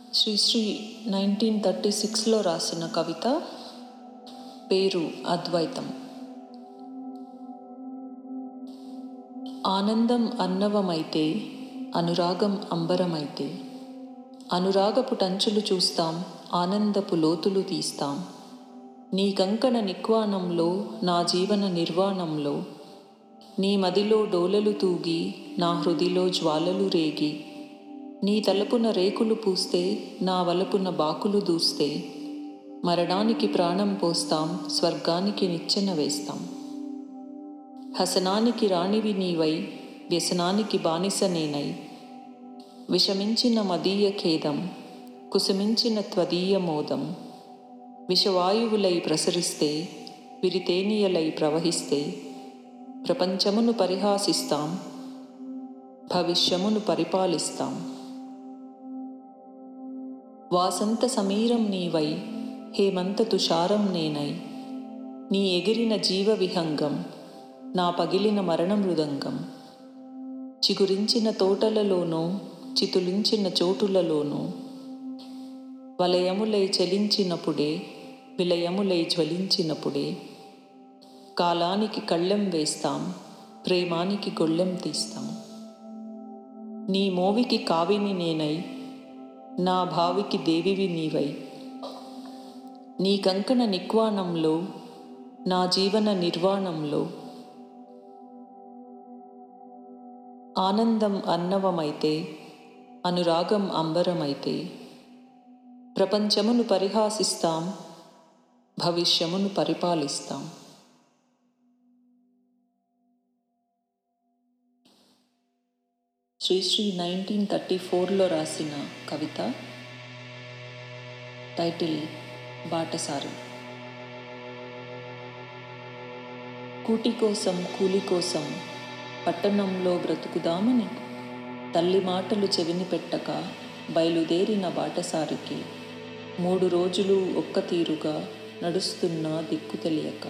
శ్రీశ్రీ 1936లో రాసిన కవిత. పేరు అద్వైతం. ఆనందం అన్నవమైతే, అనురాగం అంబరమైతే, అనురాగపు టంచులు చూస్తాం, ఆనందపు లోతులు తీస్తాం. నీ కంకణ నిక్వాణంలో, నా జీవన నిర్వాణంలో, నీ మదిలో డోలలు తూగి, నా హృదిలో జ్వాలలు రేగి, నీ తలపున రేకులు పూస్తే, నా వలపున బాకులు దూస్తే, మరణానికి ప్రాణం పోస్తాం, స్వర్గానికి నిచ్చెన వేస్తాం. హసనానికి రాణివి నీవై, వ్యసనానికి బానిస నేనై, విషమించిన మదీయ ఖేదం, కుసుమించిన త్వదీయ మోదం, విషవాయువులై ప్రసరిస్తే, విరితేనియలై ప్రవహిస్తే, ప్రపంచమును పరిహాసిస్తాం, భవిష్యమును పరిపాలిస్తాం. వాసంత సమీరం నీవై, హేమంత తుషారం నేనై, నీ ఎగిరిన జీవ విహంగం, నా పగిలిన మరణ మృదంగం. చిగురించిన తోటలలోనూ, చితులించిన చోటులలోనూ, వలయములై చలించినప్పుడే, విలయములై జ్వలించినప్పుడే, కాలానికి కళ్ళెం వేస్తాం, ప్రేమానికి గొళ్ళెం తీస్తాం. నీ మోవికి కావిని నేనై, నా భావికి దేవివి నీవై, నీ కంకణ నిక్వాణంలో, నా జీవన నిర్వాణంలో, ఆనందం అన్నవమైతే, అనురాగం అంబరమైతే, ప్రపంచమును పరిహాసిస్తాం, భవిష్యమును పరిపాలిస్తాం. శ్రీశ్రీ 1934లో రాసిన కవిత. టైటిల్ బాటసారి. కూటి కోసం కూలి కోసం పట్టణంలో బ్రతుకుదామని తల్లి మాటలు చెవిని పెట్టక బయలుదేరిన బాటసారికి 3 రోజులు ఒక్క తీరుగా నడుస్తున్నా దిక్కు తెలియక,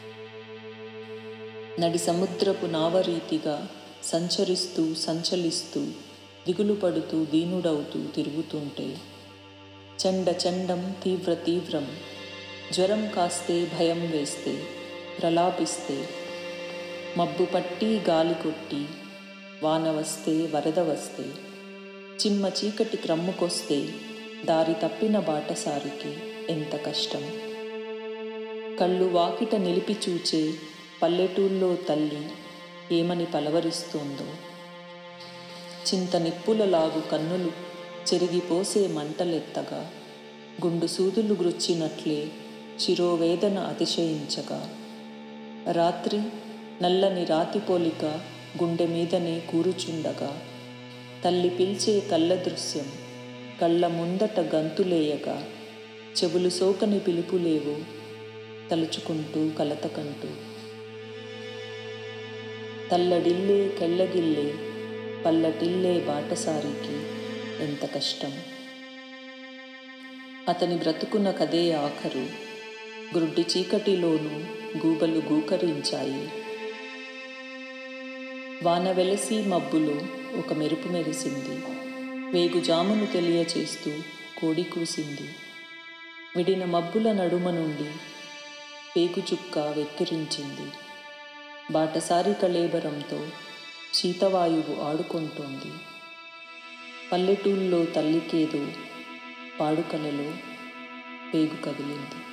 నడి సముద్రపు నావరీతిగా సంచరిస్తూ సంచలిస్తూ దిగులు పడుతూ దీనుడవుతూ తిరుగుతుంటే, చండ చండం తీవ్ర తీవ్రం, జ్వరం కాస్తే భయం వేస్తే, ప్రలాపిస్తే, మబ్బు పట్టి గాలి కొట్టి, వాన వస్తే వరద వస్తే, చిమ్మ చీకటి క్రమ్ముకొస్తే, దారి తప్పిన బాటసారికి ఎంత కష్టం. కళ్ళు వాకిట నిలిపి చూచే పల్లెటూళ్ళో తల్లి ఏమని పలవరిస్తోందో, చింత నిప్పులలాగు కన్నులు చెరిగిపోసే మంటలెత్తగా, గుండు సూదులు గుచ్చినట్లే శిరోవేదన అతిశయించగా, రాత్రి నల్లని రాతిపోలిక గుండె మీదనే కూరుచుండగా, తల్లి పిలిచే కళ్ళ దృశ్యం కళ్ళ ముందట గంతులేయగా, చెవులు సోకని పిలుపులేవో తలుచుకుంటూ కలతకంటూ, తల్లడిల్లే కెళ్ళగిల్లే పల్లటిల్లే బాటసారికి ఎంత కష్టం. అతని బ్రతుకున కదే ఆఖరు, గ్రుడ్డి చీకటిలోనూ గూబలు గూకరించాయి. వాన వెలసి మబ్బులో ఒక మెరుపు మెరిసింది, వేగుజామును తెలియచేస్తూ కోడి కూసింది. విడిన మబ్బుల నడుమ నుండి పేగుచుక్క వెక్కిరించింది. బాటసారి కళేబరంతో శీతవాయువు ఆడుకుంటోంది. పల్లెటూళ్ళలో తల్లికేదో పాడుకలలో పేగు కదిలింది.